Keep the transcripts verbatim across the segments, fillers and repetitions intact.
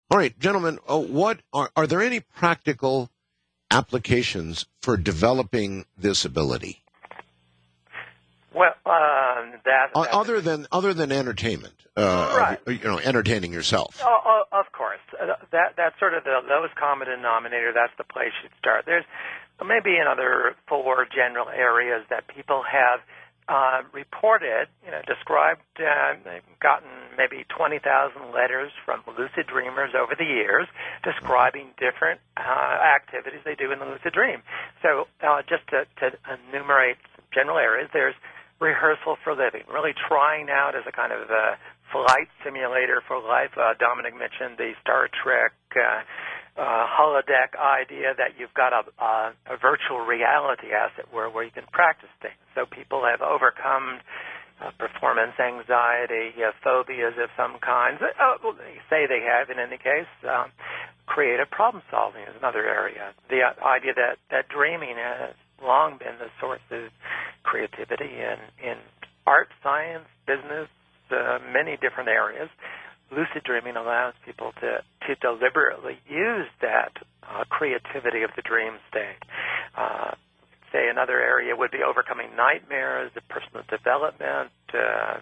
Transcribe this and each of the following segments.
All right, gentlemen, uh, what are, are there any practical applications for developing this ability? Well, um, that, Uh, that's other than other than entertainment, uh, right. of, you know, entertaining yourself. Oh, oh, of course. Uh, that that's sort of the lowest common denominator. That's the place you'd start. There's maybe another four general areas that people have uh, reported, you know, described, uh, gotten maybe twenty thousand letters from lucid dreamers over the years describing different uh, activities they do in the lucid dream. So uh, just to, to enumerate some general areas, there's rehearsal for living, really trying out as a kind of a flight simulator for life. Uh, Dominic mentioned the Star Trek uh, uh, holodeck idea that you've got a, a, a virtual reality asset where, where you can practice things. So people have overcome uh, performance anxiety, uh, phobias of some kinds. Uh, well, they say they have in any case. Um, creative problem solving is another area. The uh, idea that, that dreaming has long been the source of creativity in, in art, science, business, uh, many different areas. Lucid dreaming allows people to, to deliberately use that uh, creativity of the dream state. Uh, say another area would be overcoming nightmares, the personal development, uh,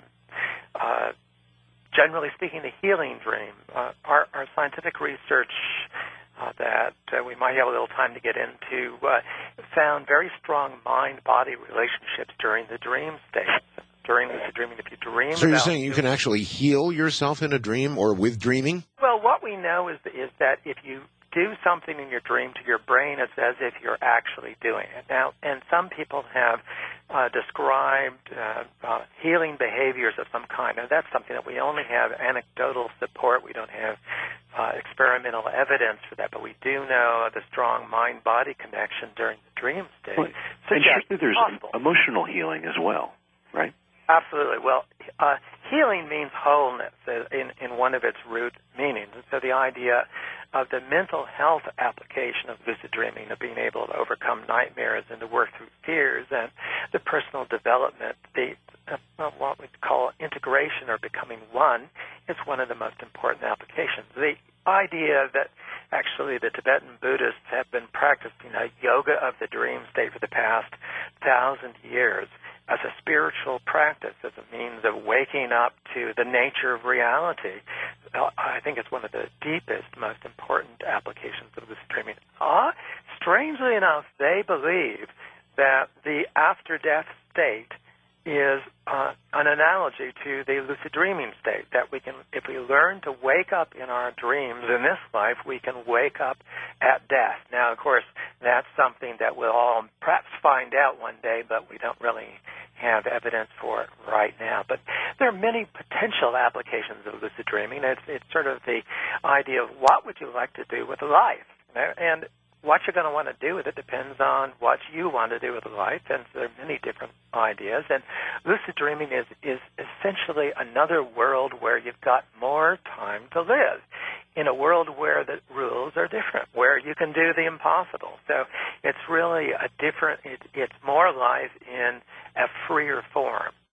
uh, generally speaking, the healing dream. Uh, our, our scientific research Uh, that uh, we might have a little time to get into, uh, found very strong mind-body relationships during the dream state. During lucid dreaming, if you dream So you're about saying you can actually heal yourself in a dream or with dreaming? Well, what we know is is that if you do something in your dream to your brain, it's as if you're actually doing it. Now, and some people have uh, described uh, uh, healing behaviors of some kind, and that's something that we only have anecdotal support. We don't have uh, experimental evidence for that, but we do know the strong mind-body connection during the dream state. Well, and surely there's possible. emotional healing as well, right? Absolutely. Well, uh, healing means wholeness in, in one of its root meanings. And so the idea of the mental health application of lucid dreaming, of being able to overcome nightmares and to work through fears, and the personal development, the uh, what we call integration or becoming one, is one of the most important applications. The idea that actually the Tibetan Buddhists have been practicing a yoga of the dream state for the past thousand years as a spiritual practice, as a means of waking up to the nature of reality, uh, I think it's one of the deepest, most important applications of lucid dreaming. Uh, strangely enough, they believe that the after-death state is uh, an analogy to the lucid dreaming state, that we can, if we learn to wake up in our dreams in this life, we can wake up at death. Now, of course, that's something that we'll all perhaps find out one day, but we don't really have evidence for it right now. But there are many potential applications of lucid dreaming. It's, it's sort of the idea of what would you like to do with life? And what you're going to want to do with it depends on what you want to do with life, and so there are many different ideas. And lucid dreaming is, is essentially another world where you've got more time to live, in a world where the rules are different, where you can do the impossible. So it's really a different, it, it's more life in a freer form.